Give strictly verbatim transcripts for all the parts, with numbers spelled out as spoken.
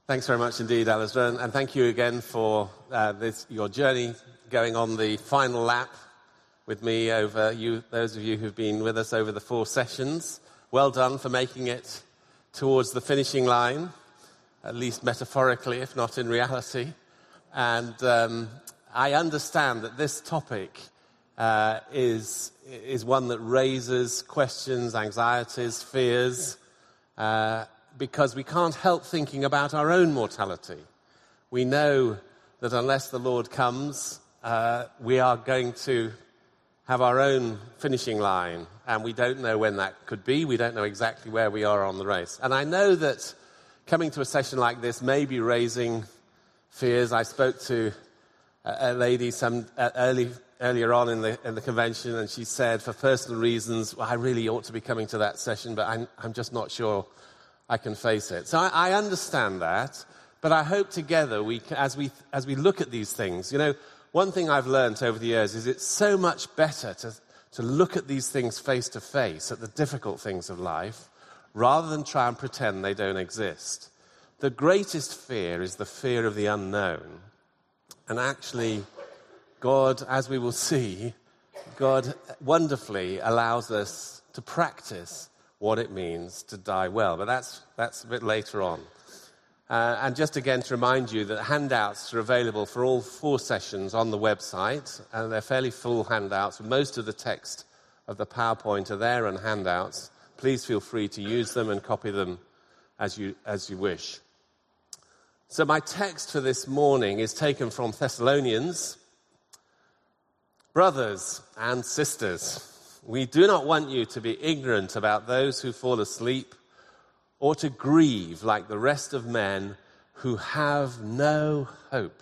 Thanks very much indeed, Alistair, and thank you again for uh, this, your journey going on the final lap with me over you, those of you who've been with us over the four sessions. Well done for making it towards the finishing line, at least metaphorically, if not in reality. And um, I understand that this topic uh, is, is one that raises questions, anxieties, fears, uh, because we can't help thinking about our own mortality. We know that unless the Lord comes, uh, we are going to have our own finishing line, and we don't know when that could be. We don't know exactly where we are on the race. And I know that coming to a session like this may be raising fears. I spoke to a, a lady some uh, early earlier on in the in the convention, and she said, for personal reasons, well, I really ought to be coming to that session, but I'm, I'm just not sure I can face it. So I, I understand that, but I hope together, we, as we as we look at these things, you know, one thing I've learned over the years is it's so much better to, to look at these things face to face, at the difficult things of life, rather than try and pretend they don't exist. The greatest fear is the fear of the unknown. And actually, God, as we will see, God wonderfully allows us to practice what it means to die well. But that's that's a bit later on. Uh, and just again to remind you that handouts are available for all four sessions on the website, and they're fairly full handouts. Most of the text of the PowerPoint are there and handouts. Please feel free to use them and copy them as you as you wish. So my text for this morning is taken from Thessalonians. Brothers and sisters, we do not want you to be ignorant about those who fall asleep, or to grieve like the rest of men who have no hope.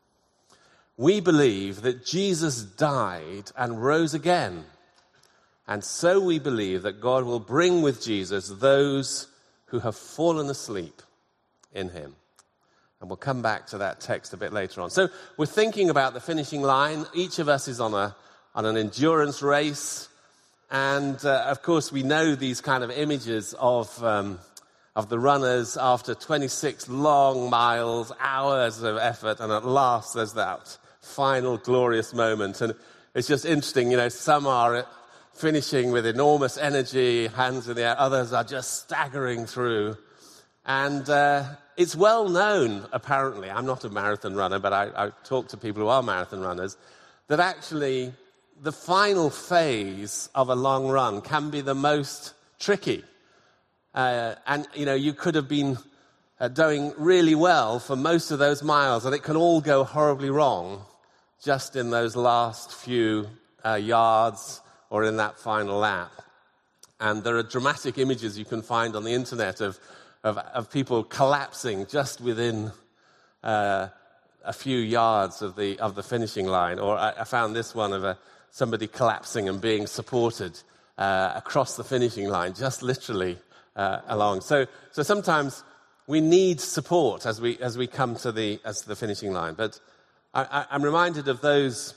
We believe that Jesus died and rose again, and so we believe that God will bring with Jesus those who have fallen asleep in him. And we'll come back to that text a bit later on. So we're thinking about the finishing line. Each of us is on a on an endurance race. And, uh, of course, we know these kind of images of um, of the runners after twenty-six long miles, hours of effort, and at last there's that final glorious moment. And it's just interesting, you know, some are finishing with enormous energy, hands in the air, others are just staggering through. And uh, it's well known, apparently, I'm not a marathon runner, but I, I talk to people who are marathon runners, that actually the final phase of a long run can be the most tricky. Uh, and, you know, you could have been uh, doing really well for most of those miles, and it can all go horribly wrong just in those last few uh, yards or in that final lap. And there are dramatic images you can find on the internet of of, of people collapsing just within uh, a few yards of the of the finishing line. Or I, I found this one of a somebody collapsing and being supported uh, across the finishing line, just literally uh, along. So, so sometimes we need support as we as we come to the as the finishing line. But I, I, I'm reminded of those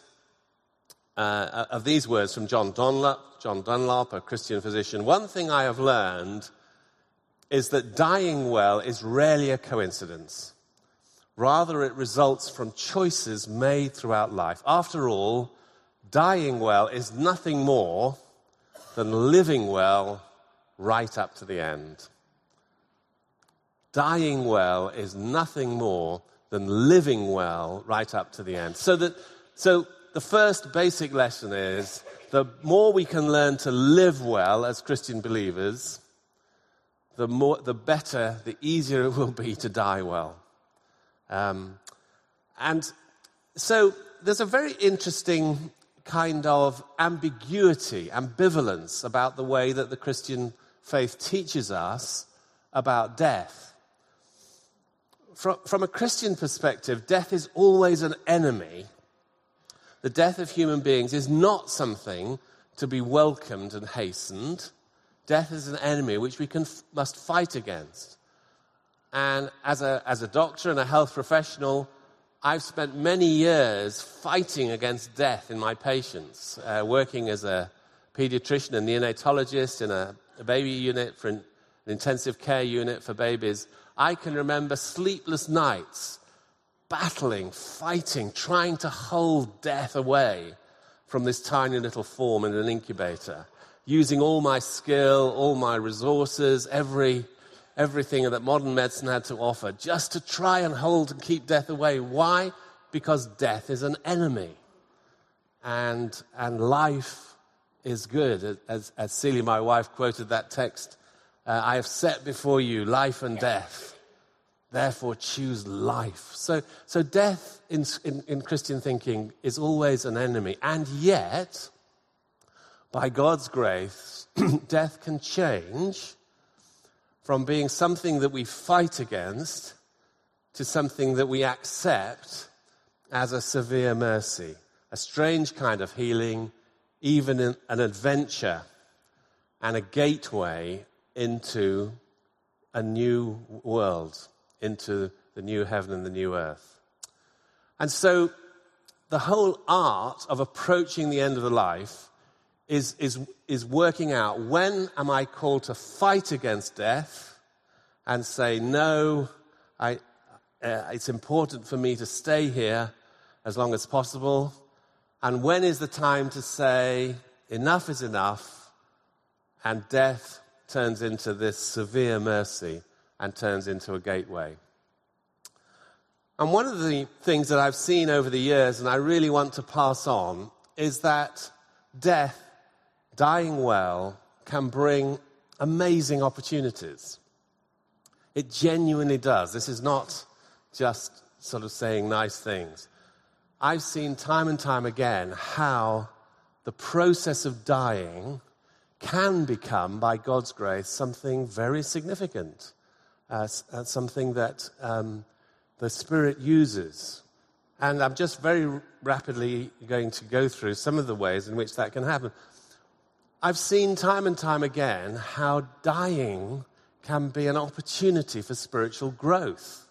uh, of these words from John Dunlop, John Dunlop, a Christian physician. One thing I have learned is that dying well is rarely a coincidence. Rather, it results from choices made throughout life. After all, dying well is nothing more than living well right up to the end. Dying well is nothing more than living well right up to the end. So that, so the first basic lesson is the more we can learn to live well as Christian believers, the more, the better, the easier it will be to die well. Um, and so there's a very interesting kind of ambiguity, ambivalence about the way that the Christian faith teaches us about death. From, from a Christian perspective, death is always an enemy. The death of human beings is not something to be welcomed and hastened. Death is an enemy which we can, must fight against. And as a, as a doctor and a health professional, I've spent many years fighting against death in my patients, uh, working as a pediatrician and neonatologist in a, a baby unit, for an, an intensive care unit for babies. I can remember sleepless nights, battling, fighting, trying to hold death away from this tiny little form in an incubator, using all my skill, all my resources, every everything that modern medicine had to offer, just to try and hold and keep death away. Why? Because death is an enemy. And, and life is good. As, as Celia, my wife, quoted that text, uh, I have set before you life and death. Therefore choose life. So, so death in, in, in Christian thinking is always an enemy. And yet, by God's grace, death can change from being something that we fight against to something that we accept as a severe mercy, a strange kind of healing, even an adventure and a gateway into a new world, into the new heaven and the new earth. And so the whole art of approaching the end of the life is, is, is working out, when am I called to fight against death and say, no, I, uh, it's important for me to stay here as long as possible. And when is the time to say, enough is enough, and death turns into this severe mercy and turns into a gateway. And one of the things that I've seen over the years, and I really want to pass on, is that death, dying well, can bring amazing opportunities. It genuinely does. This is not just sort of saying nice things. I've seen time and time again how the process of dying can become, by God's grace, something very significant, uh, something that um, the Spirit uses. And I'm just very rapidly going to go through some of the ways in which that can happen. I've seen time and time again how dying can be an opportunity for spiritual growth.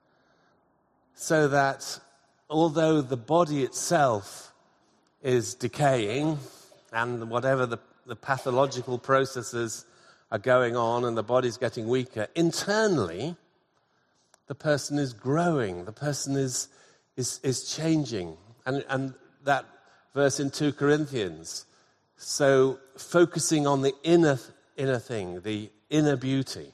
So that although the body itself is decaying and whatever the, the pathological processes are going on and the body's getting weaker, internally the person is growing, the person is is, is changing. And, and that verse in Second Corinthians, so focusing on the inner inner thing, the inner beauty.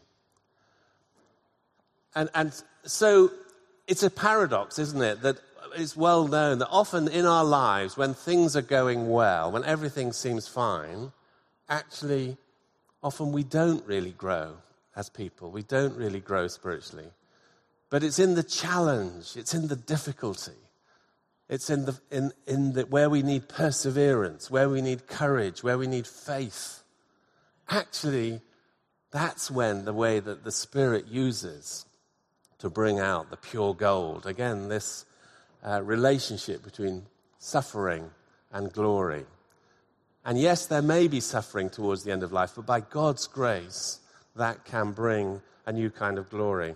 And and so it's a paradox, isn't it, that it's well known that often in our lives, when things are going well, when everything seems fine, actually, often we don't really grow as people. We don't really grow spiritually. But it's in the challenge, it's in the difficulty, it's in the in in the where we need perseverance, where we need courage, where we need faith. Actually, that's when the way that the Spirit uses to bring out the pure gold. Again, this uh, relationship between suffering and glory. And yes, there may be suffering towards the end of life, but by God's grace, that can bring a new kind of glory.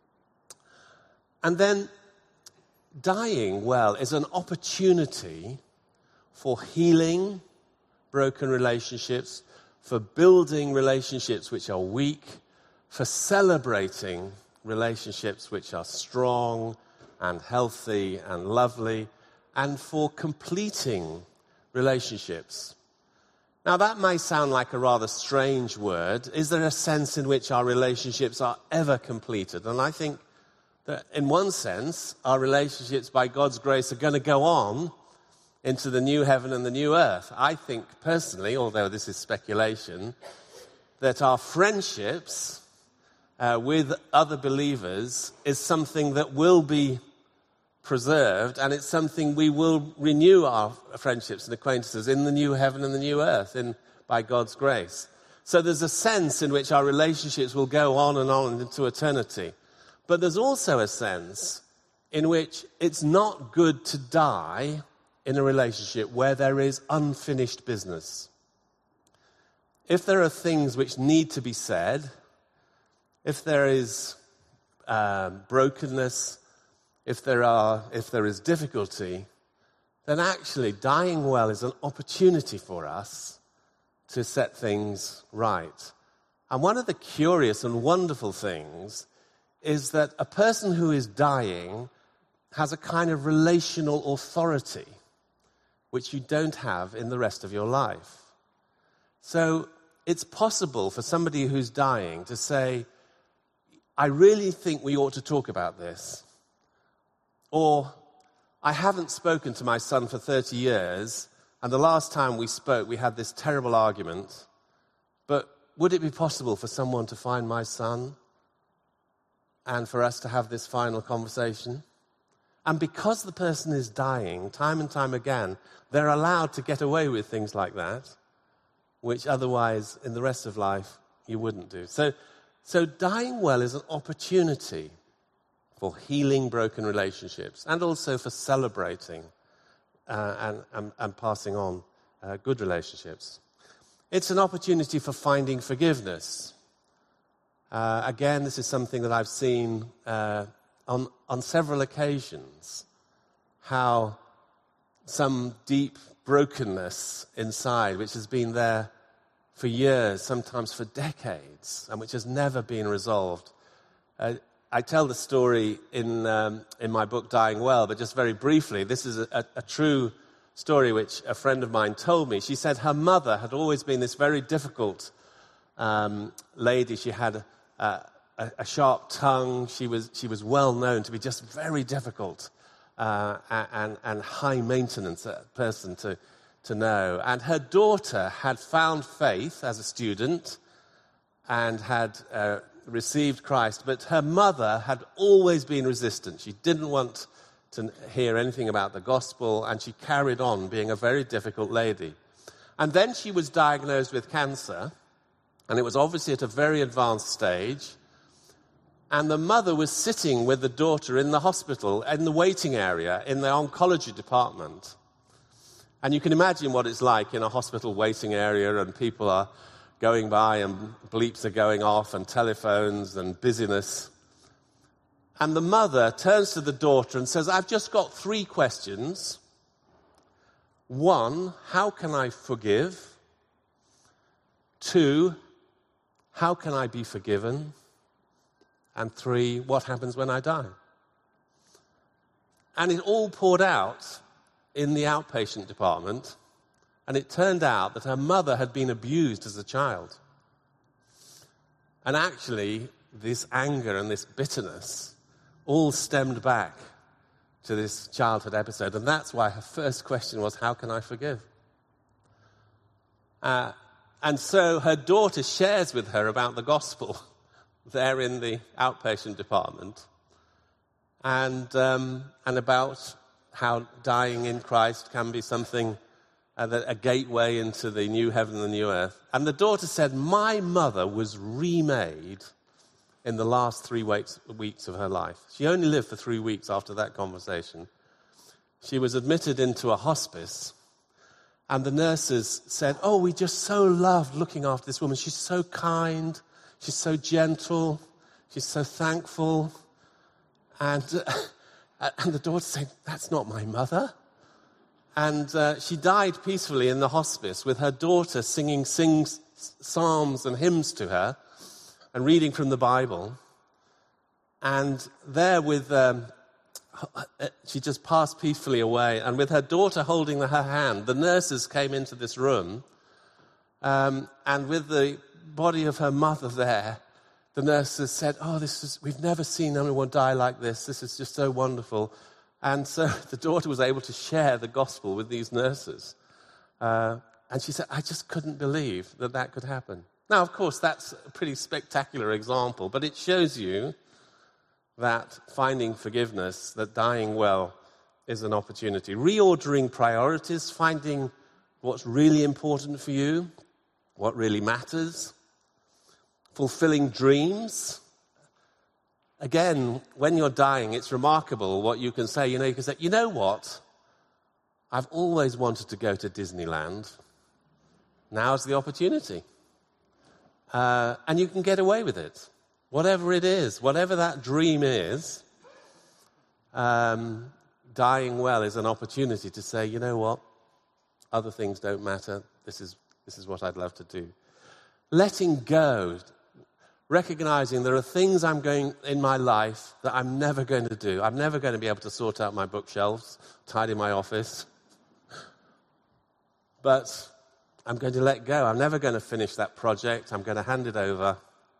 And then dying well is an opportunity for healing broken relationships, for building relationships which are weak, for celebrating relationships which are strong and healthy and lovely, and for completing relationships. Now, that may sound like a rather strange word. Is there a sense in which our relationships are ever completed? And I think that in one sense, our relationships, by God's grace, are going to go on into the new heaven and the new earth. I think personally, although this is speculation, that our friendships uh, with other believers is something that will be preserved, and it's something we will renew our friendships and acquaintances in the new heaven and the new earth, in, by God's grace. So there's a sense in which our relationships will go on and on into eternity. But there's also a sense in which it's not good to die in a relationship where there is unfinished business. If there are things which need to be said, if there is uh, brokenness, if there are, if there is difficulty, then actually dying well is an opportunity for us to set things right. And one of the curious and wonderful things is that a person who is dying has a kind of relational authority which you don't have in the rest of your life. So it's possible for somebody who's dying to say, I really think we ought to talk about this. Or, I haven't spoken to my son for thirty years, and the last time we spoke, we had this terrible argument. But would it be possible for someone to find my son and for us to have this final conversation? And because the person is dying, time and time again, they're allowed to get away with things like that, which otherwise, in the rest of life, you wouldn't do. So, so dying well is an opportunity for healing broken relationships and also for celebrating uh, and, and, and passing on uh, good relationships. It's an opportunity for finding forgiveness. Uh, again, this is something that I've seen uh, on, on several occasions, how some deep brokenness inside, which has been there for years, sometimes for decades, and which has never been resolved. Uh, I tell the story in um, in my book, Dying Well, but just very briefly, this is a, a, a true story which a friend of mine told me. She said her mother had always been this very difficult um, lady. She had a, a, a sharp tongue. She was she was well known to be just very difficult uh, and and high maintenance person to to know. And her daughter had found faith as a student and had Uh, received Christ, but her mother had always been resistant. She didn't want to hear anything about the gospel, and she carried on being a very difficult lady. And then she was diagnosed with cancer, and it was obviously at a very advanced stage, and the mother was sitting with the daughter in the hospital, in the waiting area, in the oncology department. And you can imagine what it's like in a hospital waiting area, and people are going by and bleeps are going off and telephones and busyness. And the mother turns to the daughter and says, I've just got three questions. One, how can I forgive? Two, how can I be forgiven? And three, what happens when I die? And it all poured out in the outpatient department. And it turned out that her mother had been abused as a child. And actually, this anger and this bitterness all stemmed back to this childhood episode. And that's why her first question was, how can I forgive? Uh, and so her daughter shares with her about the gospel there in the outpatient department. And, um, and about how dying in Christ can be something Uh, a gateway into the new heaven and the new earth. And the daughter said, my mother was remade in the last three weeks, weeks of her life. She only lived for three weeks after that conversation. She was admitted into a hospice, and the nurses said, oh, we just so loved looking after this woman. She's so kind, she's so gentle, she's so thankful. And, uh, and the daughter said, that's not my mother. And uh, she died peacefully in the hospice with her daughter singing sings, psalms and hymns to her and reading from the Bible. And there with, um, she just passed peacefully away. And with her daughter holding her hand, the nurses came into this room. Um, and with the body of her mother there, the nurses said, oh, this is, we've never seen anyone die like this. This is just so wonderful. And so the daughter was able to share the gospel with these nurses. Uh, and she said, I just couldn't believe that that could happen. Now, of course, that's a pretty spectacular example, but it shows you that finding forgiveness, that dying well, is an opportunity. Reordering priorities, finding what's really important for you, what really matters. Fulfilling dreams. Again, when you're dying, it's remarkable what you can say. You know, you can say, you know what? I've always wanted to go to Disneyland. Now's the opportunity. Uh, and you can get away with it. Whatever it is, whatever that dream is, um, dying well is an opportunity to say, you know what? Other things don't matter. This is, this is what I'd love to do. Letting go. recognizing there are things I'm going in my life that I'm never going to do. I'm never going to be able to sort out my bookshelves, tidy my office. But I'm going to let go. I'm never going to finish that project. I'm going to hand it over.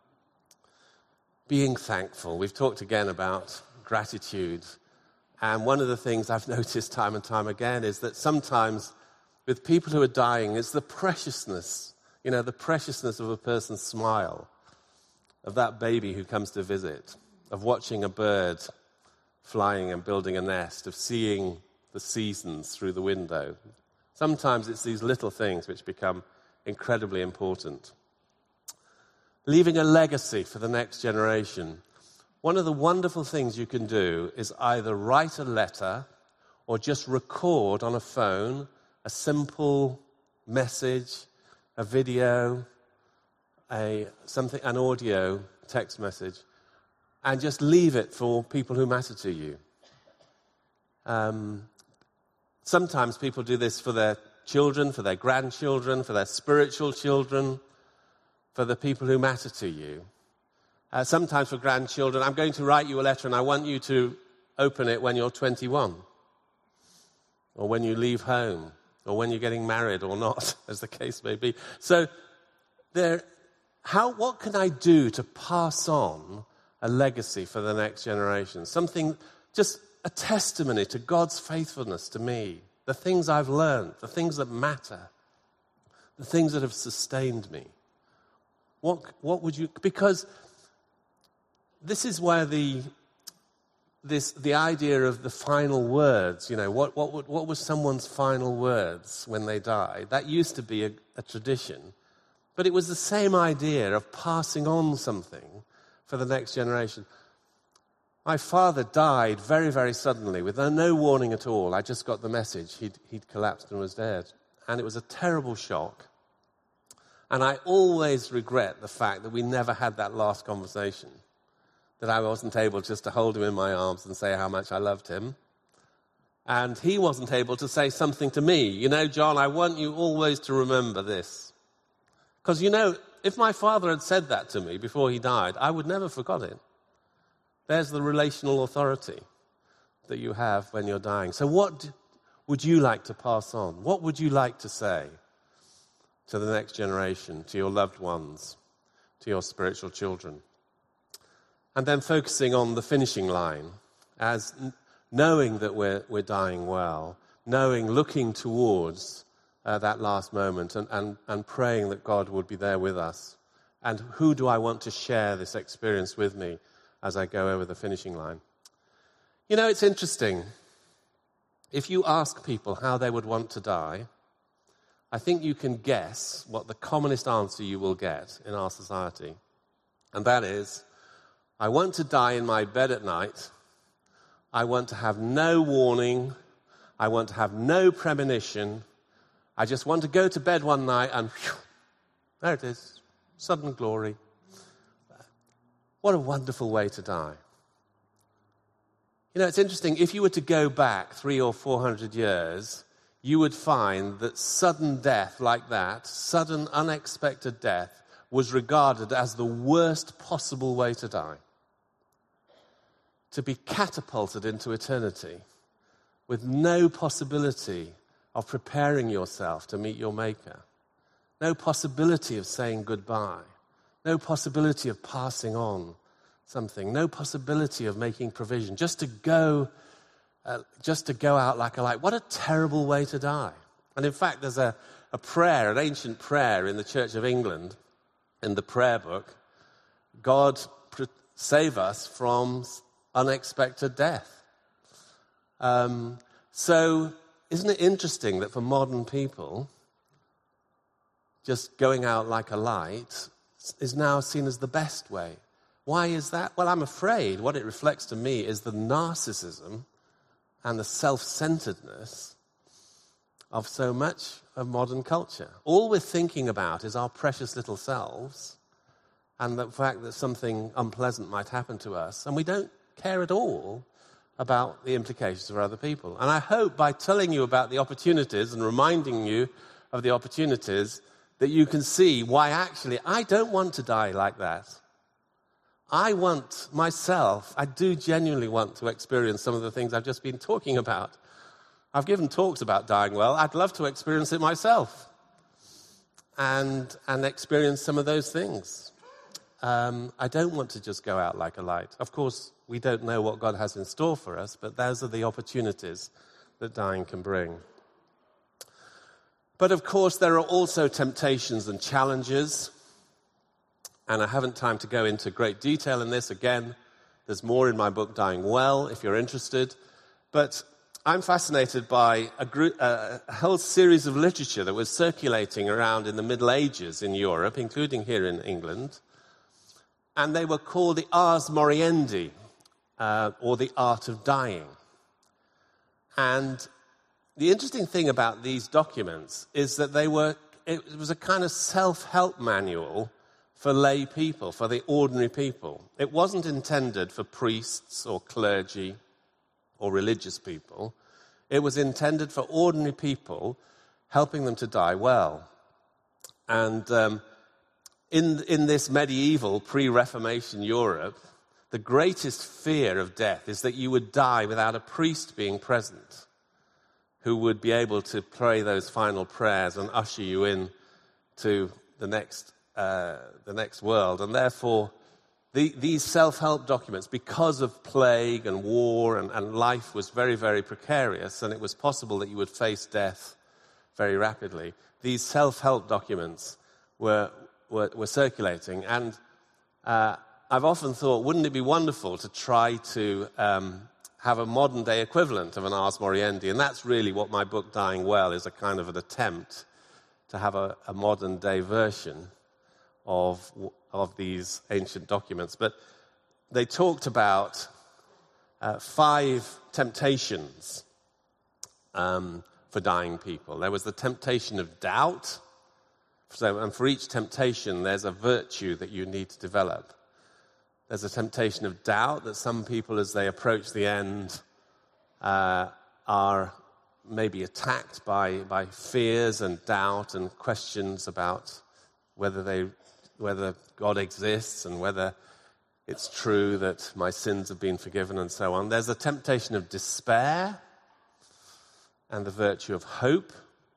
Being thankful. We've talked again about gratitude. And one of the things I've noticed time and time again is that sometimes with people who are dying, it's the preciousness, you know, the preciousness of a person's smile, of that baby who comes to visit, of watching a bird flying and building a nest, of seeing the seasons through the window. Sometimes it's these little things which become incredibly important. Leaving a legacy for the next generation. One of the wonderful things you can do is either write a letter or just record on a phone a simple message, a video, a something, an audio text message, and just leave it for people who matter to you. Um, sometimes people do this for their children, for their grandchildren, for their spiritual children, for the people who matter to you. Uh, sometimes for grandchildren, I'm going to write you a letter and I want you to open it when you're twenty-one, or when you leave home, or when you're getting married or not, as the case may be. So there, how, what can I do to pass on a legacy for the next generation? Something, just a testimony to God's faithfulness to me, the things I've learned, the things that matter, the things that have sustained me. What, what would you, because this is where the, this, the idea of the final words, you know, what, what, would, what was someone's final words when they died? That used to be a, a tradition, but it was the same idea of passing on something for the next generation. My father died very, very suddenly with no warning at all. I just got the message. He'd, he'd collapsed and was dead. And it was a terrible shock. And I always regret the fact that we never had that last conversation, that I wasn't able just to hold him in my arms and say how much I loved him. And he wasn't able to say something to me. You know, John, I want you always to remember this. Because, you know, if my father had said that to me before he died, I would never forgot it. There's the relational authority that you have when you're dying. So what would you like to pass on? What would you like to say to the next generation, to your loved ones, to your spiritual children? And then focusing on the finishing line, as knowing that we're, we're dying well, knowing, looking towards uh, that last moment and, and, and praying that God would be there with us. And who do I want to share this experience with me as I go over the finishing line? You know, it's interesting. If you ask people how they would want to die, I think you can guess what the commonest answer you will get in our society. And that is, I want to die in my bed at night. I want to have no warning. I want to have no premonition. I just want to go to bed one night and whew, there it is, sudden glory. What a wonderful way to die. You know, it's interesting. If you were to go back three or four hundred years, you would find that sudden death like that, sudden unexpected death, was regarded as the worst possible way to die. To be catapulted into eternity with no possibility of preparing yourself to meet your Maker. No possibility of saying goodbye. No possibility of passing on something. No possibility of making provision. Just to go, uh, just to go out like a light. What a terrible way to die. And in fact, there's a, a prayer, an ancient prayer in the Church of England, in the prayer book. God, save us from unexpected death. Um, so, isn't it interesting that for modern people, just going out like a light is now seen as the best way? Why is that? Well, I'm afraid what it reflects to me is the narcissism and the self-centeredness of so much of modern culture. All we're thinking about is our precious little selves and the fact that something unpleasant might happen to us, and we don't care at all about the implications for other people. And I hope by telling you about the opportunities and reminding you of the opportunities that you can see why actually I don't want to die like that. I want myself, I do genuinely want to experience some of the things I've just been talking about. I've given talks about dying well. I'd love to experience it myself and, and experience some of those things. Um, I don't want to just go out like a light. Of course, we don't know what God has in store for us, but those are the opportunities that dying can bring. But of course, there are also temptations and challenges. And I haven't time to go into great detail in this. Again, there's more in my book, Dying Well, if you're interested. But I'm fascinated by a, group, uh, a whole series of literature that was circulating around in the Middle Ages in Europe, including here in England. And they were called the Ars Moriendi, uh, or the Art of Dying. And the interesting thing about these documents is that they were, it was a kind of self-help manual for lay people, for the ordinary people. It wasn't intended for priests or clergy or religious people. It was intended for ordinary people, helping them to die well. And um, in, in this medieval, pre-Reformation Europe, the greatest fear of death is that you would die without a priest being present who would be able to pray those final prayers and usher you in to the next uh, the next world. And therefore, the, these self-help documents, because of plague and war and, and life was very, very precarious, and it was possible that you would face death very rapidly, these self-help documents were, were, were circulating. And uh, I've often thought, wouldn't it be wonderful to try to um, have a modern-day equivalent of an Ars Moriendi? And that's really what my book, Dying Well, is, a kind of an attempt to have a, a modern-day version of, of these ancient documents. But they talked about uh, five temptations um, for dying people. There was the temptation of doubt. So, and for each temptation, there's a virtue that you need to develop. There's a temptation of doubt that some people, as they approach the end, uh, are maybe attacked by, by fears and doubt and questions about whether they, whether God exists and whether it's true that my sins have been forgiven and so on. There's a temptation of despair and the virtue of hope.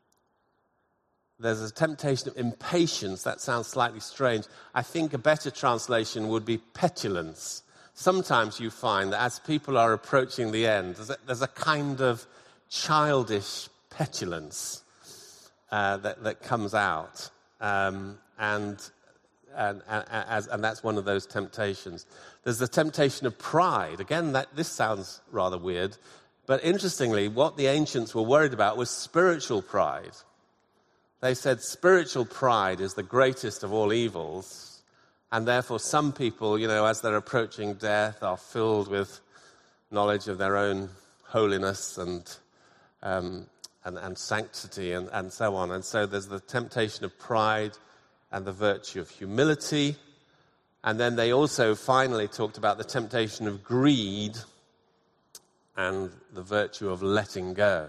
There's a temptation of impatience. That sounds slightly strange. I think a better translation would be petulance. Sometimes you find that as people are approaching the end, there's a, there's a kind of childish petulance uh, that, that comes out. Um, and, and, and, as, and that's one of those temptations. There's the temptation of pride. Again, that, this sounds rather weird. But interestingly, what the ancients were worried about was spiritual pride. They said spiritual pride is the greatest of all evils, and therefore some people, you know, as they're approaching death, are filled with knowledge of their own holiness and um, and, and sanctity and, and so on. And so there's the temptation of pride and the virtue of humility. And then they also finally talked about the temptation of greed and the virtue of letting go.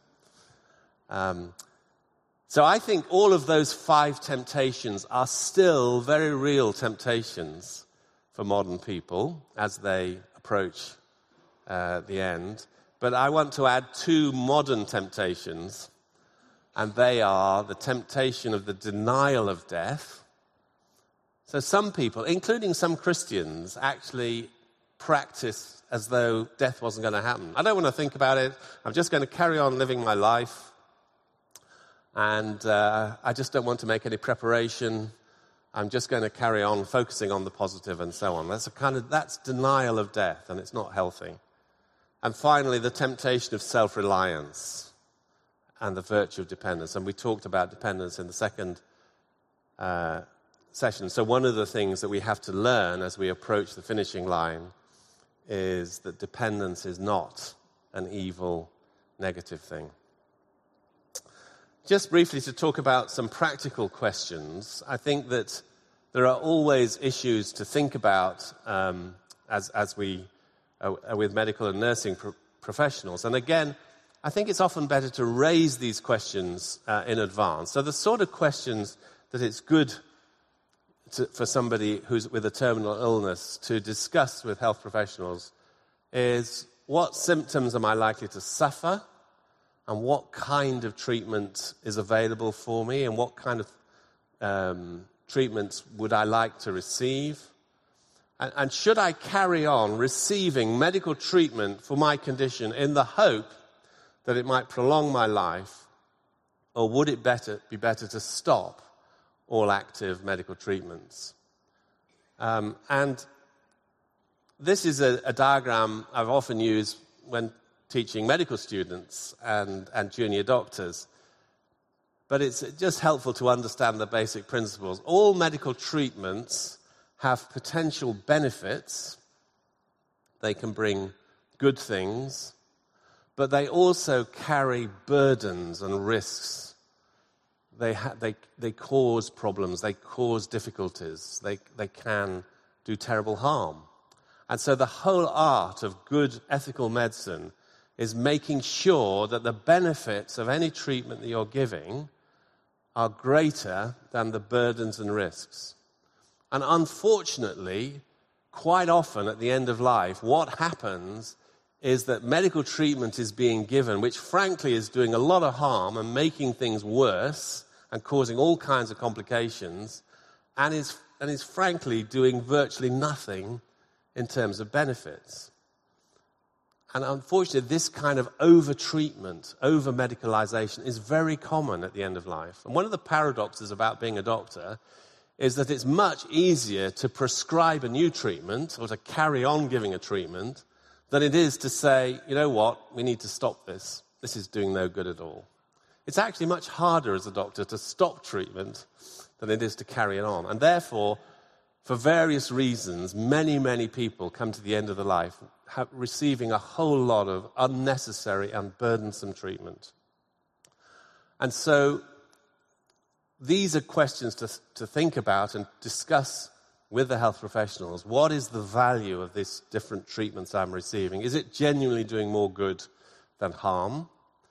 Um So I think all of those five temptations are still very real temptations for modern people as they approach uh, the end. But I want to add two modern temptations, and they are the temptation of the denial of death. So some people, including some Christians, actually practice as though death wasn't going to happen. I don't want to think about it. I'm just going to carry on living my life. And uh, I just don't want to make any preparation. I'm just going to carry on focusing on the positive and so on. That's a kind of that's denial of death, and it's not healthy. And finally, the temptation of self-reliance and the virtue of dependence. And we talked about dependence in the second uh, session. So one of the things that we have to learn as we approach the finishing line is that dependence is not an evil, negative thing. Just briefly to talk about some practical questions, I think that there are always issues to think about um, as, as we are with medical and nursing pro- professionals. And again, I think it's often better to raise these questions uh, in advance. So the sort of questions that it's good to, for somebody who's with a terminal illness to discuss with health professionals is, what symptoms am I likely to suffer, and what kind of treatment is available for me, and what kind of um, treatments would I like to receive? And, and should I carry on receiving medical treatment for my condition in the hope that it might prolong my life, or would it better be better to stop all active medical treatments? Um, and this is a, a diagram I've often used when teaching medical students and, and junior doctors. But it's just helpful to understand the basic principles. All medical treatments have potential benefits. They can bring good things, but they also carry burdens and risks. They, ha- they, they cause problems, they cause difficulties, they, they can do terrible harm. And so the whole art of good ethical medicine is making sure that the benefits of any treatment that you're giving are greater than the burdens and risks. And unfortunately, quite often at the end of life, what happens is that medical treatment is being given, which frankly is doing a lot of harm and making things worse and causing all kinds of complications, and is, and is frankly doing virtually nothing in terms of benefits. And unfortunately, this kind of over-treatment, over-medicalization is very common at the end of life. And one of the paradoxes about being a doctor is that it's much easier to prescribe a new treatment or to carry on giving a treatment than it is to say, you know what, we need to stop this. This is doing no good at all. It's actually much harder as a doctor to stop treatment than it is to carry it on. And therefore, for various reasons, many, many people come to the end of their life have, receiving a whole lot of unnecessary and burdensome treatment. And so these are questions to, to think about and discuss with the health professionals. What is the value of these different treatments I'm receiving? Is it genuinely doing more good than harm?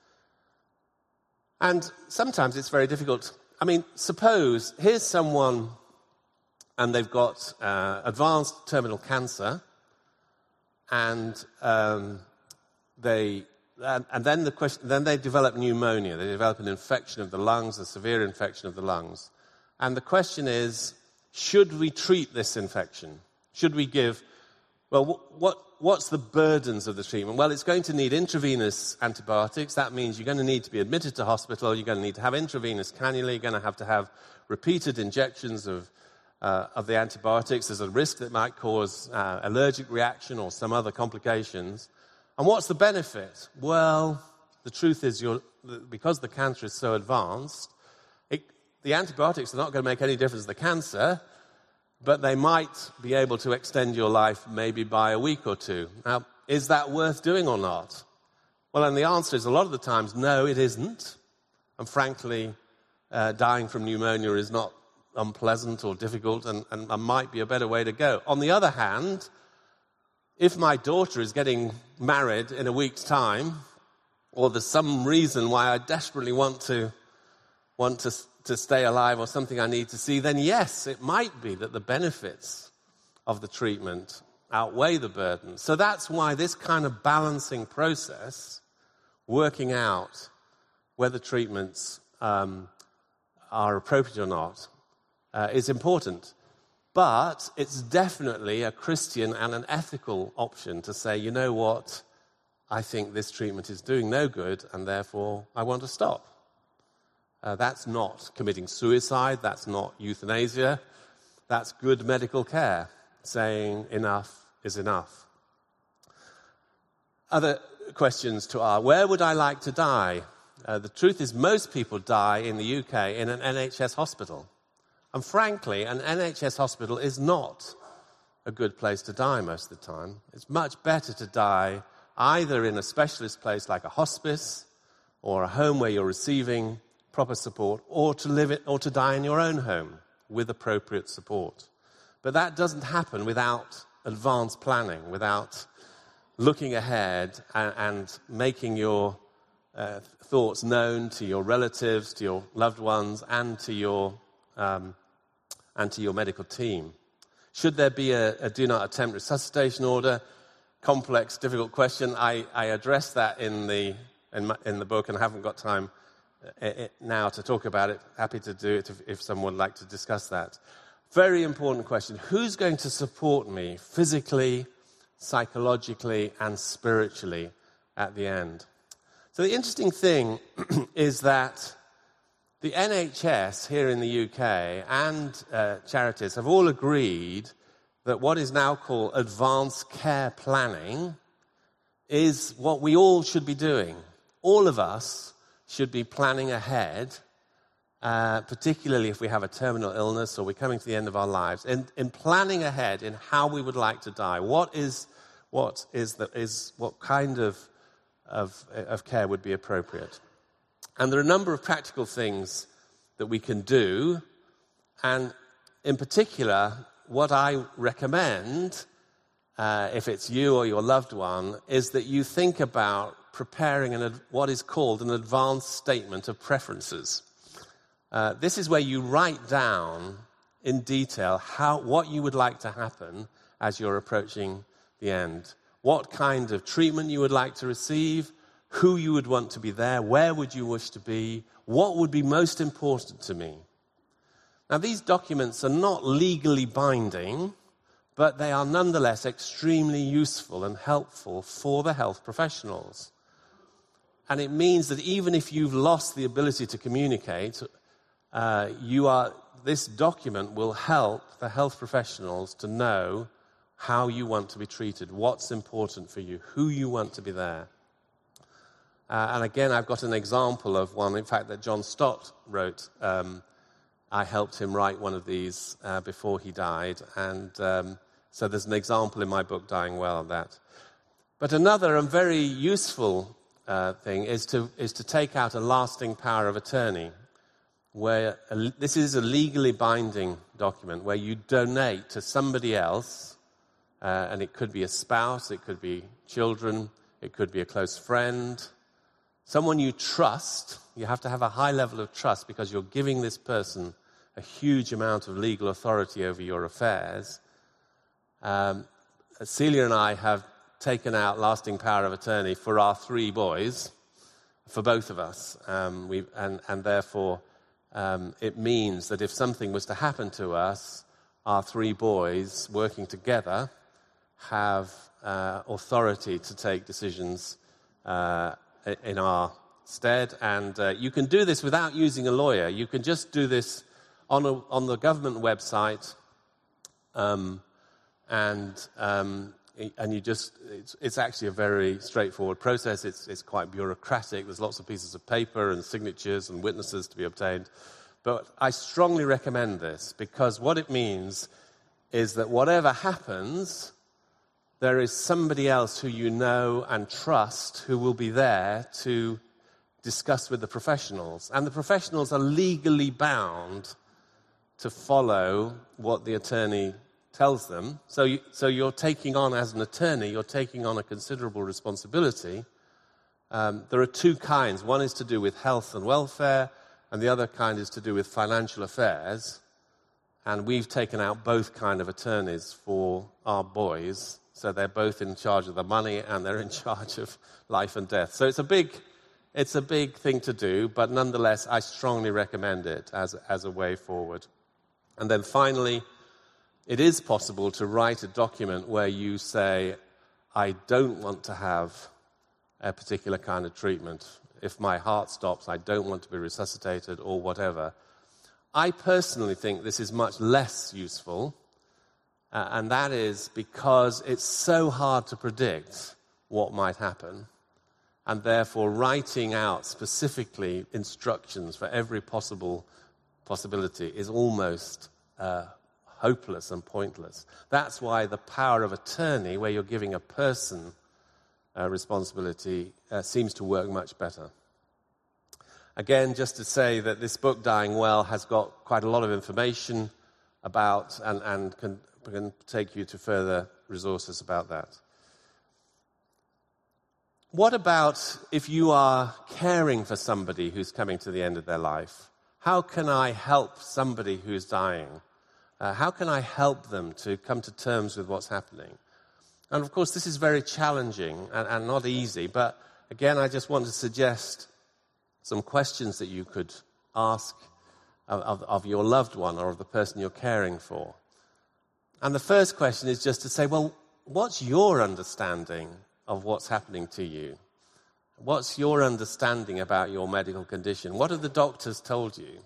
And sometimes it's very difficult. I mean, suppose here's someone and they've got uh, advanced terminal cancer, and um, they and, and then the question, then they develop pneumonia. They develop an infection of the lungs, a severe infection of the lungs, and the question is, should we treat this infection? Should we give? Well, what what's the burdens of the treatment? Well, it's going to need intravenous antibiotics. That means you're going to need to be admitted to hospital. You're going to need to have intravenous cannula. You're going to have to have repeated injections of Uh, of the antibiotics. There's a risk that it might cause uh, allergic reaction or some other complications. And what's the benefit? Well, the truth is, you're, because the cancer is so advanced, it, the antibiotics are not going to make any difference to the cancer, but they might be able to extend your life maybe by a week or two. Now, is that worth doing or not? Well, and the answer is a lot of the times, no, it isn't. And frankly, uh, dying from pneumonia is not unpleasant or difficult, and, and, and might be a better way to go. On the other hand, if my daughter is getting married in a week's time, or there's some reason why I desperately want to want to, to stay alive or something I need to see, then yes, it might be that the benefits of the treatment outweigh the burden. So that's why this kind of balancing process, working out whether treatments um, are appropriate or not, Uh, is important. But it's definitely a Christian and an ethical option to say, you know what, I think this treatment is doing no good, and therefore I want to stop. Uh, that's not committing suicide, that's not euthanasia, that's good medical care, saying enough is enough. Other questions to ask: where would I like to die? Uh, the truth is, most people die in the U K in an N H S hospital. And frankly, an N H S hospital is not a good place to die most of the time. It's much better to die either in a specialist place like a hospice or a home where you're receiving proper support, or to live it, or to die in your own home with appropriate support. But that doesn't happen without advanced planning, without looking ahead and, and making your uh, thoughts known to your relatives, to your loved ones, and to your Um, and to your medical team? Should there be a, a do not attempt resuscitation order? Complex, difficult question. I, I addressed that in the in, my, in the book and haven't got time now to talk about it. Happy to do it if, if someone would like to discuss that. Very important question. Who's going to support me physically, psychologically, and spiritually at the end? So the interesting thing is that the N H S here in the U K and uh, charities have all agreed that what is now called advanced care planning is what we all should be doing. All of us should be planning ahead, uh, particularly if we have a terminal illness or we're coming to the end of our lives, in, in planning ahead in how we would like to die. What is what is the is what kind of of, of care would be appropriate? And there are a number of practical things that we can do, and in particular, what I recommend, uh, if it's you or your loved one, is that you think about preparing an, what is called an advanced statement of preferences. Uh, this is where you write down in detail how what you would like to happen as you're approaching the end. What kind of treatment you would like to receive, who you would want to be there, where would you wish to be, what would be most important to me. Now, these documents are not legally binding, but they are nonetheless extremely useful and helpful for the health professionals. And it means that even if you've lost the ability to communicate, uh, you are, this document will help the health professionals to know how you want to be treated, what's important for you, who you want to be there. Uh, and again, I've got an example of one, in fact, that John Stott wrote. Um, I helped him write one of these uh, before he died. And um, so there's an example in my book, Dying Well, of that. But another and very useful uh, thing is to is to take out a lasting power of attorney, where a, this is a legally binding document where you donate to somebody else, uh, and it could be a spouse, it could be children, it could be a close friend, someone you trust. You have to have a high level of trust because you're giving this person a huge amount of legal authority over your affairs. Um, Celia and I have taken out lasting power of attorney for our three boys, for both of us, um, we and, and therefore um, it means that if something was to happen to us, our three boys working together have uh, authority to take decisions uh, in our stead. And uh, you can do this without using a lawyer. You can just do this on a, on the government website, um, and um, and you just it's, it's actually a very straightforward process. It's it's quite bureaucratic. There's lots of pieces of paper and signatures and witnesses to be obtained. But I strongly recommend this because what it means is that whatever happens, there is somebody else who you know and trust who will be there to discuss with the professionals. And the professionals are legally bound to follow what the attorney tells them. So, you, so you're taking on, as an attorney, you're taking on a considerable responsibility. Um, there are two kinds. One is to do with health and welfare, and the other kind is to do with financial affairs. And we've taken out both kind of attorneys for our boys. So they're both in charge of the money and they're in charge of life and death. So it's a big, it's a big thing to do, but nonetheless, I strongly recommend it as, as a way forward. And then finally, it is possible to write a document where you say, I don't want to have a particular kind of treatment. If my heart stops, I don't want to be resuscitated or whatever. I personally think this is much less useful. Uh, and that is because it's so hard to predict what might happen. And therefore, writing out specifically instructions for every possible possibility is almost uh, hopeless and pointless. That's why the power of attorney, where you're giving a person uh, responsibility, uh, seems to work much better. Again, just to say that this book, Dying Well, has got quite a lot of information about and, and can We can take you to further resources about that. What about if you are caring for somebody who's coming to the end of their life? How can I help somebody who's dying? Uh, how can I help them to come to terms with what's happening? And of course, this is very challenging and, and not easy. But again, I just want to suggest some questions that you could ask of, of, of your loved one or of the person you're caring for. And the first question is just to say, well, what's your understanding of what's happening to you? What's your understanding about your medical condition? What have the doctors told you?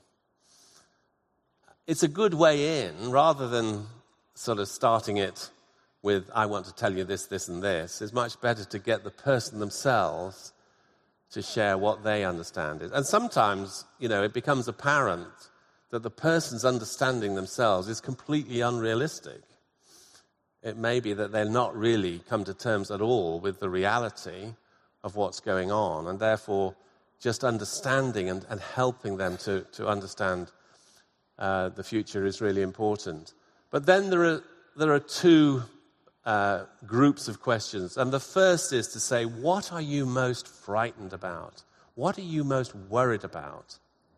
It's a good way in, rather than sort of starting it with, I want to tell you this, this, and this. It's much better to get the person themselves to share what they understand. And sometimes, you know, it becomes apparent that the person's understanding themselves is completely unrealistic. It may be that they're not really come to terms at all with the reality of what's going on, and therefore just understanding and, and helping them to, to understand uh, the future is really important. But then there are, there are two uh, groups of questions, and the first is to say, what are you most frightened about? What are you most worried about?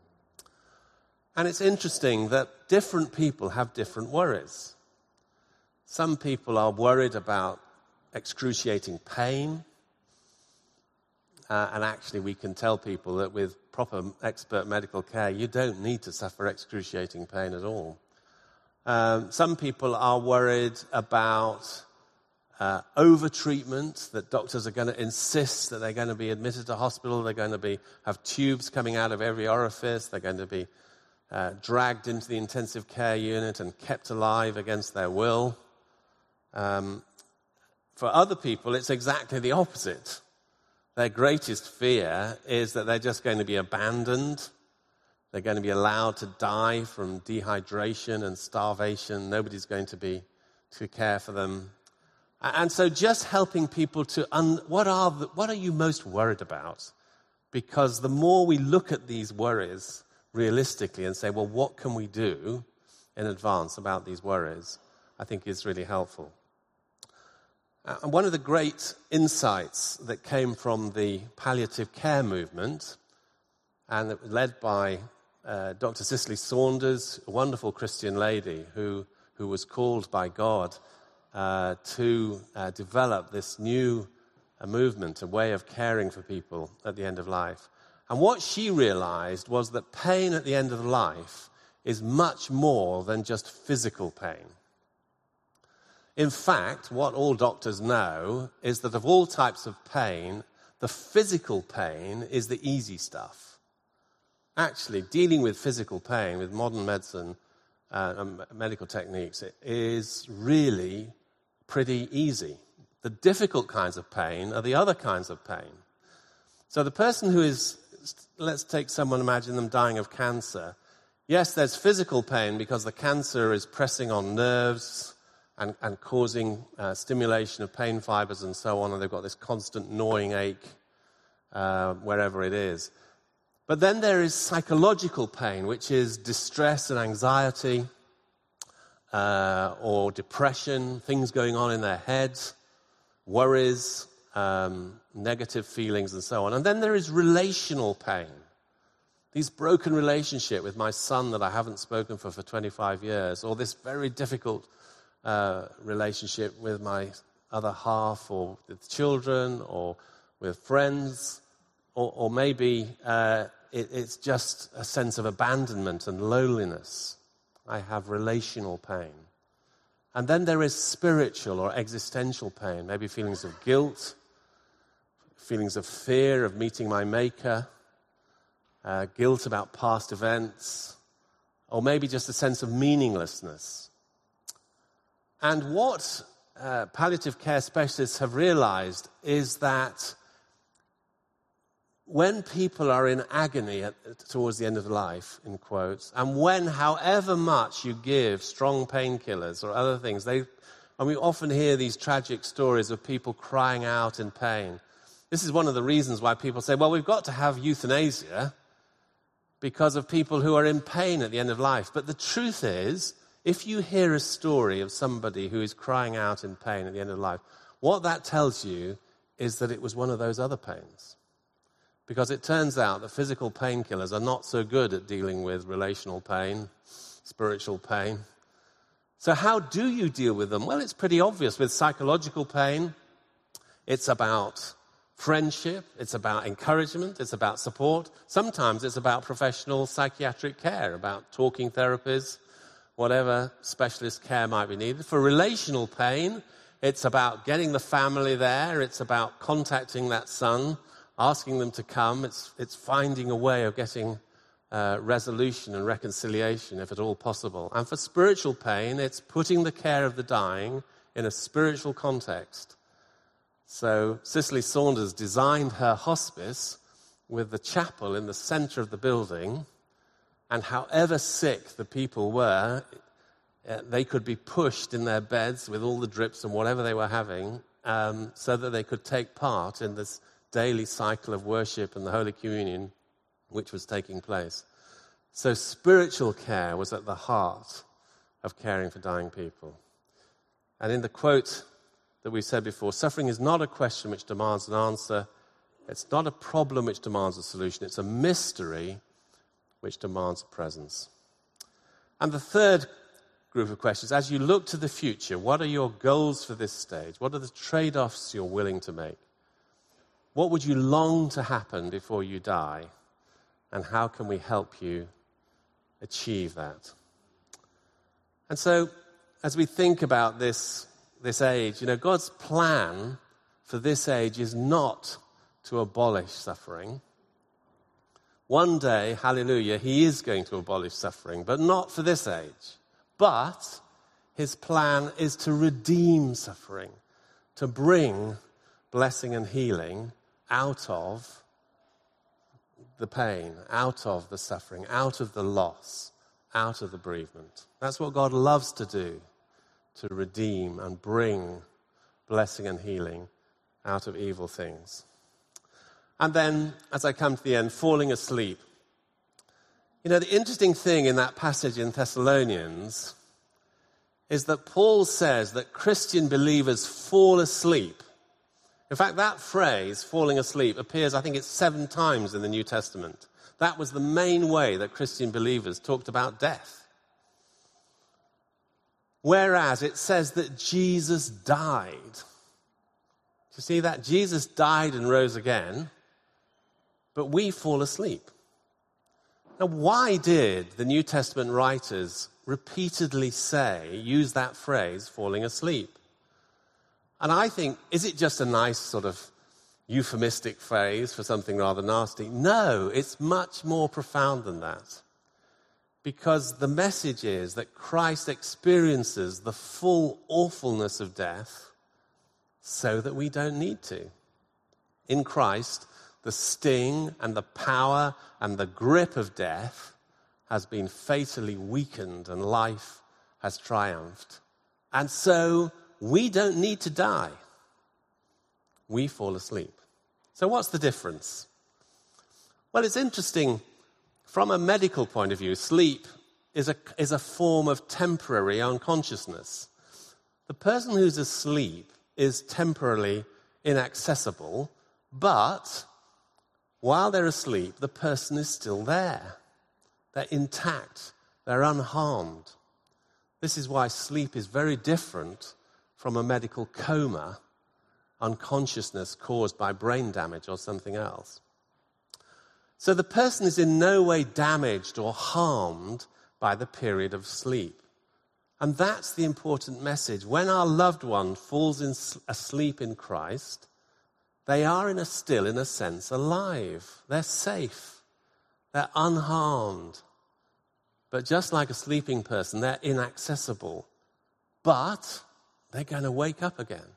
And it's interesting that different people have different worries. Some people are worried about excruciating pain. Uh, and actually, we can tell people that with proper expert medical care, you don't need to suffer excruciating pain at all. Um, some people are worried about uh, over-treatment, that doctors are going to insist that they're going to be admitted to hospital, they're going to be have tubes coming out of every orifice, they're going to be uh, dragged into the intensive care unit and kept alive against their will. Um, for other people, it's exactly the opposite. Their greatest fear is that they're just going to be abandoned. They're going to be allowed to die from dehydration and starvation. Nobody's going to be to care for them. And so just helping people to, un- what are the, what are you most worried about? Because the more we look at these worries realistically and say, well, what can we do in advance about these worries, I think is really helpful. And one of the great insights that came from the palliative care movement, and that was led by uh, Doctor Cicely Saunders, a wonderful Christian lady who, who was called by God uh, to uh, develop this new uh, movement, a way of caring for people at the end of life. And what she realized was that pain at the end of life is much more than just physical pain. In fact, what all doctors know is that of all types of pain, the physical pain is the easy stuff. Actually, dealing with physical pain with modern medicine uh, and medical techniques is really pretty easy. The difficult kinds of pain are the other kinds of pain. So the person who is, let's take someone, imagine them dying of cancer. Yes, there's physical pain because the cancer is pressing on nerves, And, and causing uh, stimulation of pain fibers and so on, and they've got this constant gnawing ache uh, wherever it is. But then there is psychological pain, which is distress and anxiety uh, or depression, things going on in their heads, worries, um, negative feelings and so on. And then there is relational pain. This broken relationship with my son that I haven't spoken for for twenty-five years, or this very difficult Uh, relationship with my other half, or with children, or with friends, or, or maybe uh, it, it's just a sense of abandonment and loneliness. I have relational pain. And then there is spiritual or existential pain, maybe feelings of guilt, feelings of fear of meeting my Maker, uh, guilt about past events, or maybe just a sense of meaninglessness. And what uh, palliative care specialists have realized is that when people are in agony at, towards the end of life, in quotes, and when, however much you give strong painkillers or other things, they, and we often hear these tragic stories of people crying out in pain. This is one of the reasons why people say, well, we've got to have euthanasia because of people who are in pain at the end of life. But the truth is, if you hear a story of somebody who is crying out in pain at the end of life, what that tells you is that it was one of those other pains. Because it turns out that physical painkillers are not so good at dealing with relational pain, spiritual pain, So how do you deal with them? Well, it's pretty obvious. With psychological pain, it's about friendship, it's about encouragement, it's about support. Sometimes it's about professional psychiatric care, about talking therapies, whatever specialist care might be needed. For relational pain, it's about getting the family there. It's about contacting that son, asking them to come. It's, it's finding a way of getting uh, resolution and reconciliation, if at all possible. And for spiritual pain, it's putting the care of the dying in a spiritual context. So Cicely Saunders designed her hospice with the chapel in the center of the building, and however sick the people were, they could be pushed in their beds with all the drips and whatever they were having, um, so that they could take part in this daily cycle of worship and the Holy Communion, which was taking place. So spiritual care was at the heart of caring for dying people. And in the quote that we said before, suffering is not a question which demands an answer. It's not a problem which demands a solution. It's a mystery which demands a presence. And the third group of questions, as you look to the future, what are your goals for this stage? What are the trade-offs you're willing to make? What would you long to happen before you die? And how can we help you achieve that? And so, as we think about this, this age, you know, God's plan for this age is not to abolish suffering. One day, hallelujah, he is going to abolish suffering, but not for this age. But his plan is to redeem suffering, to bring blessing and healing out of the pain, out of the suffering, out of the loss, out of the bereavement. That's what God loves to do, to redeem and bring blessing and healing out of evil things. And then, as I come to the end, falling asleep. You know, the interesting thing in that passage in Thessalonians is that Paul says that Christian believers fall asleep. In fact, that phrase, falling asleep, appears, I think it's seven times in the New Testament. That was the main way that Christian believers talked about death. Whereas it says that Jesus died. Do you see that? Jesus died and rose again, but we fall asleep. Now, why did the New Testament writers repeatedly say, use that phrase, falling asleep? And I think, is it just a nice sort of euphemistic phrase for something rather nasty? No, it's much more profound than that. Because the message is that Christ experiences the full awfulness of death so that we don't need to. In Christ, the sting and the power and the grip of death has been fatally weakened and life has triumphed. And so we don't need to die. We fall asleep. So what's the difference? Well, it's interesting. From a medical point of view, sleep is a, is a form of temporary unconsciousness. The person who's asleep is temporarily inaccessible, but while they're asleep, the person is still there. They're intact. They're unharmed. This is why sleep is very different from a medical coma, unconsciousness caused by brain damage or something else. So the person is in no way damaged or harmed by the period of sleep. And that's the important message. When our loved one falls in, asleep in Christ, they are in a, still, in a sense, alive. They're safe. They're unharmed. But just like a sleeping person, they're inaccessible. But they're going to wake up again.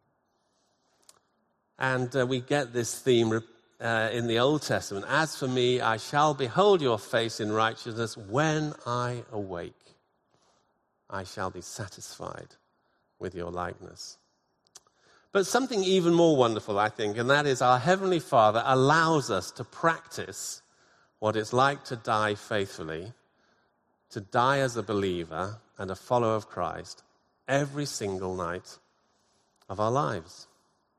And uh, we get this theme uh, in the Old Testament. As for me, I shall behold your face in righteousness. When I awake, I shall be satisfied with your likeness. But something even more wonderful, I think, and that is our Heavenly Father allows us to practice what it's like to die faithfully, to die as a believer and a follower of Christ every single night of our lives.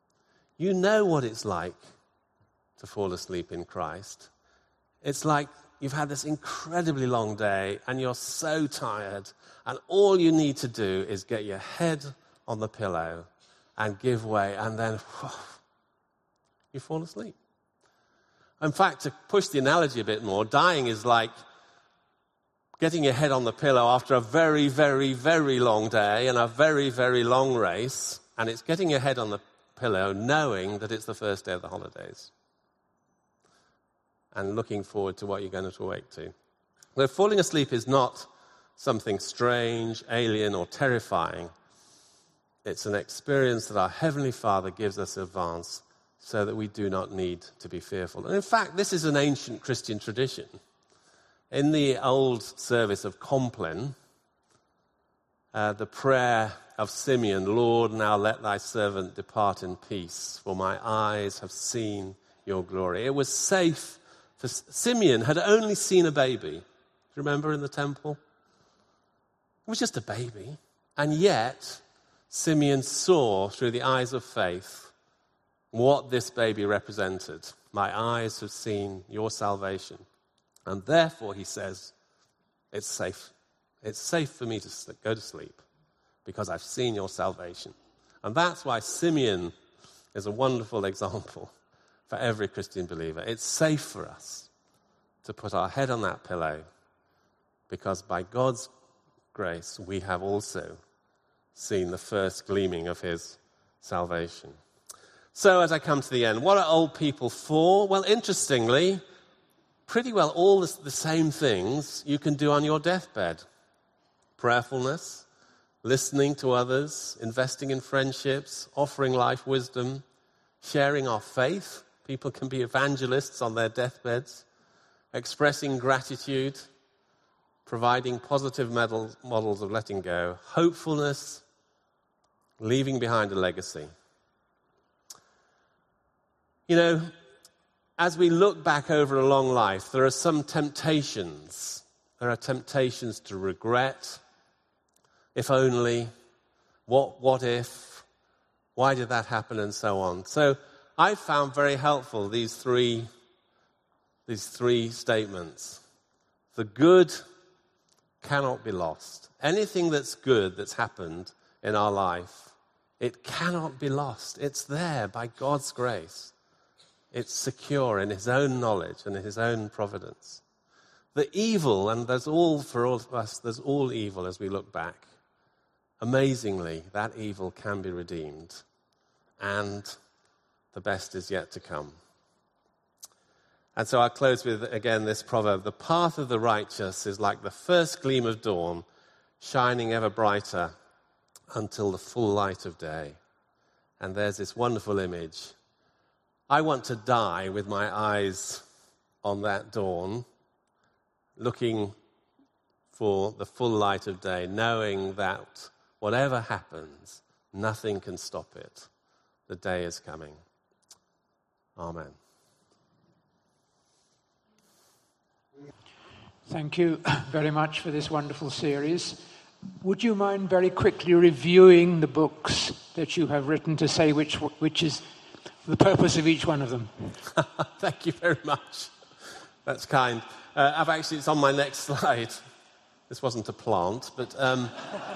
You know what it's like to fall asleep in Christ. It's like you've had this incredibly long day and you're so tired, and all you need to do is get your head on the pillow and give way, and then whew, you fall asleep. In fact, to push the analogy a bit more, dying is like getting your head on the pillow after a very, very, very long day and a very, very long race, and it's getting your head on the pillow knowing that it's the first day of the holidays and looking forward to what you're going to awake to. Though falling asleep is not something strange, alien, or terrifying, it's an experience that our Heavenly Father gives us in advance so that we do not need to be fearful. And in fact, this is an ancient Christian tradition. In the old service of Compline, uh, the prayer of Simeon, Lord, now let thy servant depart in peace, for my eyes have seen your glory. It was safe for Simeon had only seen a baby. Do you remember in the temple? It was just a baby. And yet, Simeon saw through the eyes of faith what this baby represented. My eyes have seen your salvation. And therefore, he says, it's safe. It's safe for me to go to sleep because I've seen your salvation. And that's why Simeon is a wonderful example for every Christian believer. It's safe for us to put our head on that pillow because by God's grace, we have also seen the first gleaming of his salvation. So as I come to the end, what are old people for? Well, interestingly, pretty well all the, the same things you can do on your deathbed. Prayerfulness, listening to others, investing in friendships, offering life wisdom, sharing our faith. People can be evangelists on their deathbeds, expressing gratitude, providing positive models, models of letting go, hopefulness, leaving behind a legacy. You know, as we look back over a long life, there are some temptations. There are temptations to regret, if only, what, what if, why did that happen, and so on. So I found very helpful these three, these three statements. The good cannot be lost. Anything that's good that's happened in our life, it cannot be lost. It's there by God's grace. It's secure in his own knowledge and in his own providence. The evil, and there's all, for all of us, there's all evil as we look back. Amazingly, that evil can be redeemed. And the best is yet to come. And so I'll close with, again, this proverb. The path of the righteous is like the first gleam of dawn, shining ever brighter until the full light of day. And there's this wonderful image. I want to die with my eyes on that dawn, looking for the full light of day, knowing that whatever happens, nothing can stop it. The day is coming. Amen. Thank you very much for this wonderful series. Would you mind very quickly reviewing the books that you have written to say which which is the purpose of each one of them? Thank you very much. That's kind. Uh, I've actually, it's on my next slide. This wasn't a plant, but um,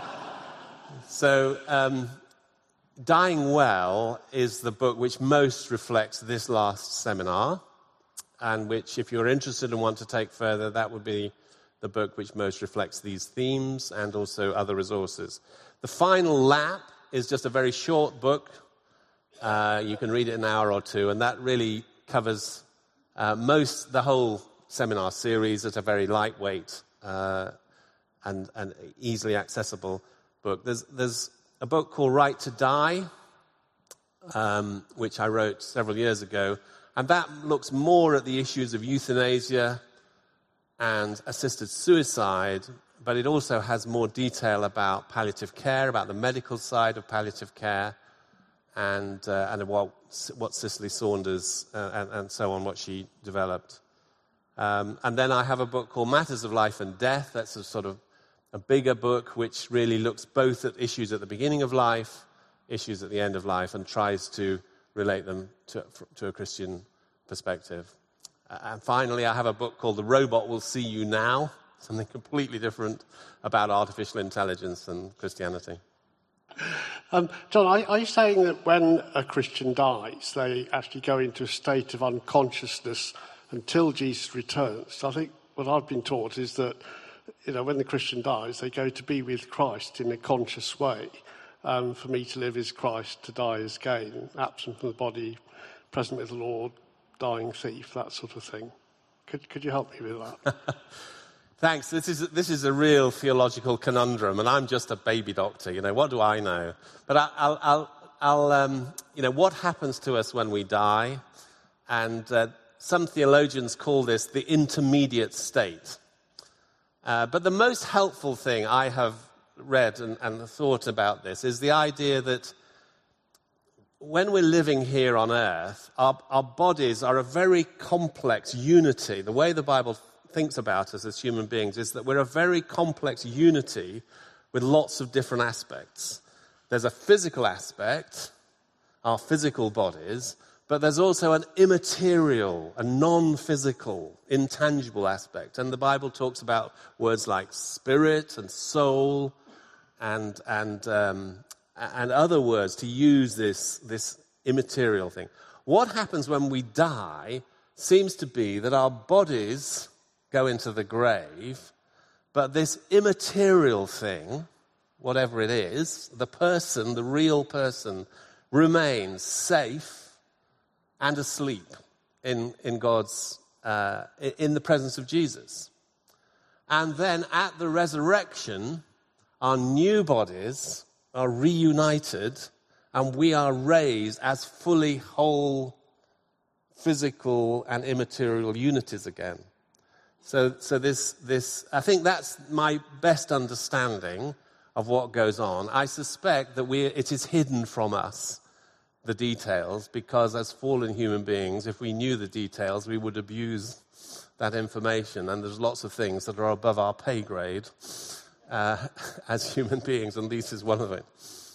so um, Dying Well is the book which most reflects this last seminar, and which, if you're interested and want to take further, that would be the book which most reflects these themes and also other resources. The Final Lap is just a very short book. Uh, you can read it in an hour or two, and that really covers uh, most, the whole seminar series at a very lightweight uh, and, and easily accessible book. There's, there's a book called Right to Die, um, which I wrote several years ago, and that looks more at the issues of euthanasia and assisted suicide, but it also has more detail about palliative care, about the medical side of palliative care, and uh, and what what Cicely Saunders uh, and, and so on, what she developed. Um, and then I have a book called Matters of Life and Death. That's a sort of a bigger book which really looks both at issues at the beginning of life, issues at the end of life, and tries to relate them to, to a Christian perspective. And finally, I have a book called The Robot Will See You Now, something completely different about artificial intelligence and Christianity. Um, John, are, are you saying that when a Christian dies, they actually go into a state of unconsciousness until Jesus returns? I think what I've been taught is that, you know, when the Christian dies, they go to be with Christ in a conscious way. Um, for me to live is Christ, to die is gain, absent from the body, present with the Lord, dying thief, that sort of thing. Could, could you help me with that? Thanks. This is this is a real theological conundrum, and I'm just a baby doctor. You know, what do I know? But I, I'll, I'll, I'll um, you know, what happens to us when we die? And uh, some theologians call this the intermediate state. Uh, but the most helpful thing I have read and, and thought about this is the idea that when we're living here on earth, our, our bodies are a very complex unity. The way the Bible thinks about us as human beings is that we're a very complex unity with lots of different aspects. There's a physical aspect, our physical bodies, but there's also an immaterial, a non-physical, intangible aspect. And the Bible talks about words like spirit and soul and and um, and other words to use this, this immaterial thing. What happens when we die seems to be that our bodies go into the grave, but this immaterial thing, whatever it is, the person, the real person, remains safe and asleep in, in God's, uh, in the presence of Jesus. And then at the resurrection, our new bodies are reunited and we are raised as fully whole physical and immaterial unities again. So, so this, this, I think that's my best understanding of what goes on. I suspect that we, it is hidden from us, the details, because as fallen human beings, if we knew the details, we would abuse that information. And there's lots of things that are above our pay grade uh, as human beings, and this is one of it.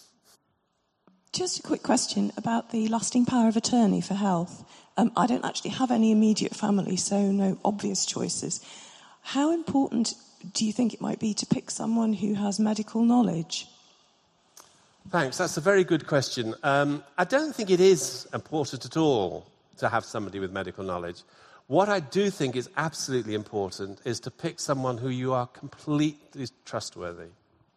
Just a quick question about the lasting power of attorney for health. Um, I don't actually have any immediate family, so no obvious choices. How important do you think it might be to pick someone who has medical knowledge? Thanks. That's a very good question. Um, I don't think it is important at all to have somebody with medical knowledge. What I do think is absolutely important is to pick someone who you are completely trustworthy.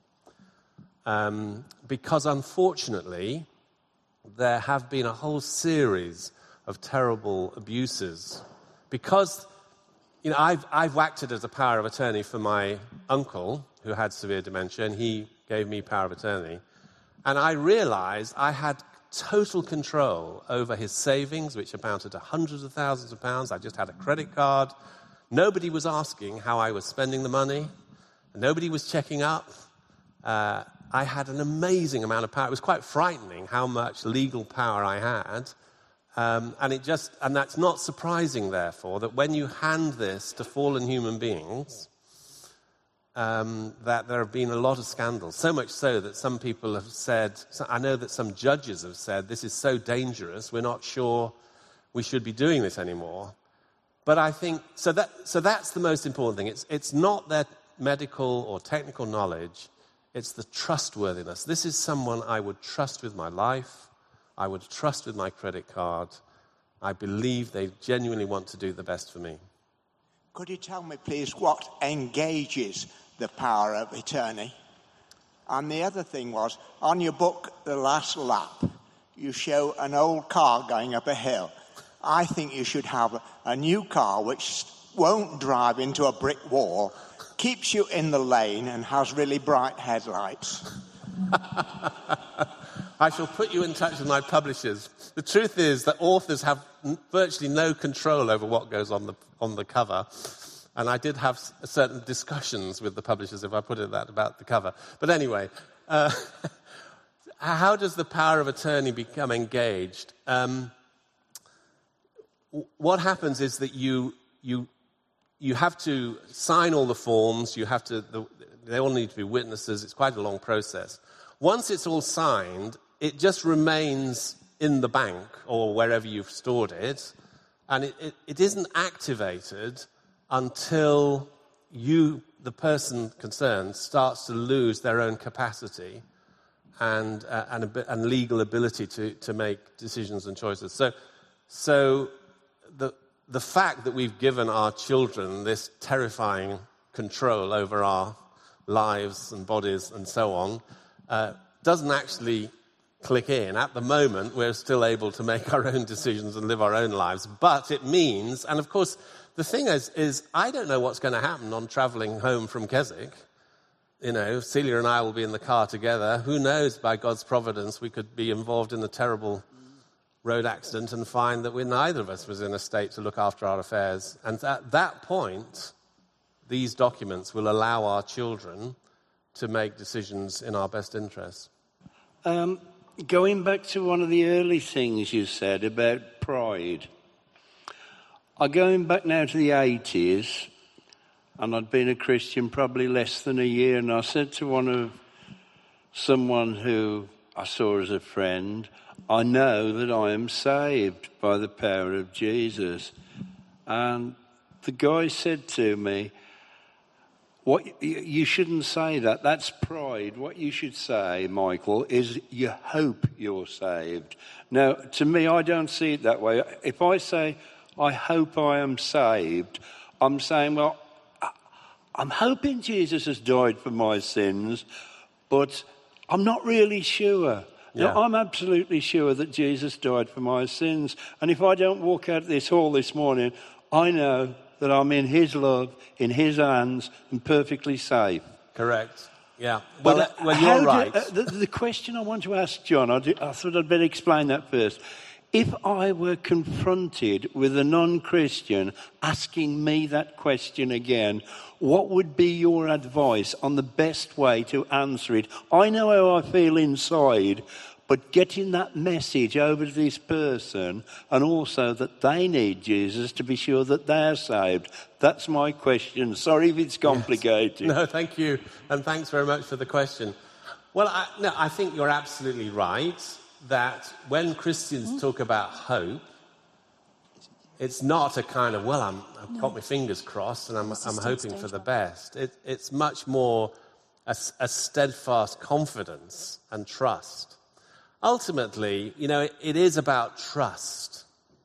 Um, because unfortunately, there have been a whole series of terrible abuses. Because, you know, I've, I've acted as a power of attorney for my uncle, who had severe dementia, and he gave me power of attorney. And I realized I had total control over his savings, which amounted to hundreds of thousands of pounds. I just had a credit card. Nobody was asking how I was spending the money. Nobody was checking up. Uh, I had an amazing amount of power. It was quite frightening how much legal power I had. Um, and it just, and that's not surprising, therefore, that when you hand this to fallen human beings, um, that there have been a lot of scandals. So much so that some people have said, I know that some judges have said, this is so dangerous, we're not sure we should be doing this anymore. But I think, so that so that's the most important thing. It's it's not their medical or technical knowledge, it's the trustworthiness. This is someone I would trust with my life. I would trust with my credit card. I believe they genuinely want to do the best for me. Could you tell me, please, what engages the power of attorney? And the other thing was, on your book, The Last Lap, you show an old car going up a hill. I think you should have a new car which won't drive into a brick wall, keeps you in the lane, and has really bright headlights. I shall put you in touch with my publishers. The truth is that authors have virtually no control over what goes on the on the cover. And I did have certain discussions with the publishers, if I put it that, about the cover. But anyway, uh, how does the power of attorney become engaged? Um, what happens is that you you you have to sign all the forms. You have to. The, they all need to be witnesses. It's quite a long process. Once it's all signed, it just remains in the bank or wherever you've stored it And it, it, it isn't activated until you, the person concerned, starts to lose their own capacity and uh, and, a, and legal ability to, to make decisions and choices. So, so the the fact that we've given our children this terrifying control over our lives and bodies and so on uh, doesn't actually click in. At the moment, we're still able to make our own decisions and live our own lives. But it means, and of course, the thing is, is I don't know what's going to happen on traveling home from Keswick. You know, Celia and I will be in the car together. Who knows, by God's providence, we could be involved in a terrible road accident and find that we neither of us was in a state to look after our affairs. And at that point, these documents will allow our children to make decisions in our best interests. Um, going back to one of the early things you said about pride, I'm going back now to the eighties, and I'd been a Christian probably less than a year, and I said to one of someone who I saw as a friend, I know that I am saved by the power of Jesus. And the guy said to me, "What you shouldn't say that. That's pride. What you should say, Michael, is you hope you're saved." Now, to me, I don't see it that way. If I say, I hope I am saved, I'm saying, well, I'm hoping Jesus has died for my sins, but I'm not really sure. Yeah. Now, I'm absolutely sure that Jesus died for my sins. And if I don't walk out of this hall this morning, I know that I'm in his love, in his hands, and perfectly safe. Correct. Yeah. Well, But, uh, well how you're do- right. uh, the, the question I want to ask John, I, do, I thought I'd better explain that first. If I were confronted with a non-Christian asking me that question again, what would be your advice on the best way to answer it? I know how I feel inside, but getting that message over to this person, and also that they need Jesus to be sure that they're saved. That's my question. Sorry if it's complicated. Yes. No, thank you. And thanks very much for the question. Well, I, no, I think you're absolutely right that when Christians talk about hope, it's not a kind of, well, I'm, I've No. got my fingers crossed and I'm, This is I'm still hoping stage for the one. best. It, it's much more a, a steadfast confidence and trust. Ultimately, you know, it, it is about trust.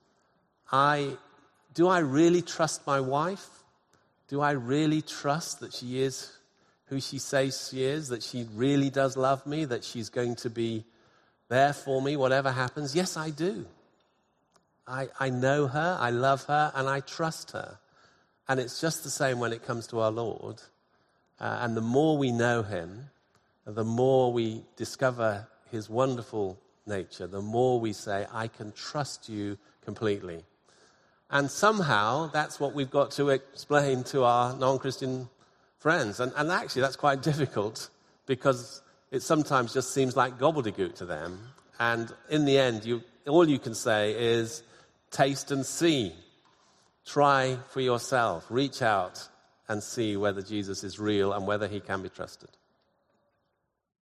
I, do I really trust my wife? Do I really trust that she is who she says she is, that she really does love me, that she's going to be there for me, whatever happens? Yes, I do. I, I know her, I love her, and I trust her. And it's just the same when it comes to our Lord. Uh, and the more we know him, the more we discover his wonderful nature, the more we say, I can trust you completely. And somehow, that's what we've got to explain to our non-Christian friends. And, and actually, that's quite difficult, because it sometimes just seems like gobbledygook to them. And in the end, you, all you can say is, taste and see. Try for yourself. Reach out and see whether Jesus is real and whether he can be trusted.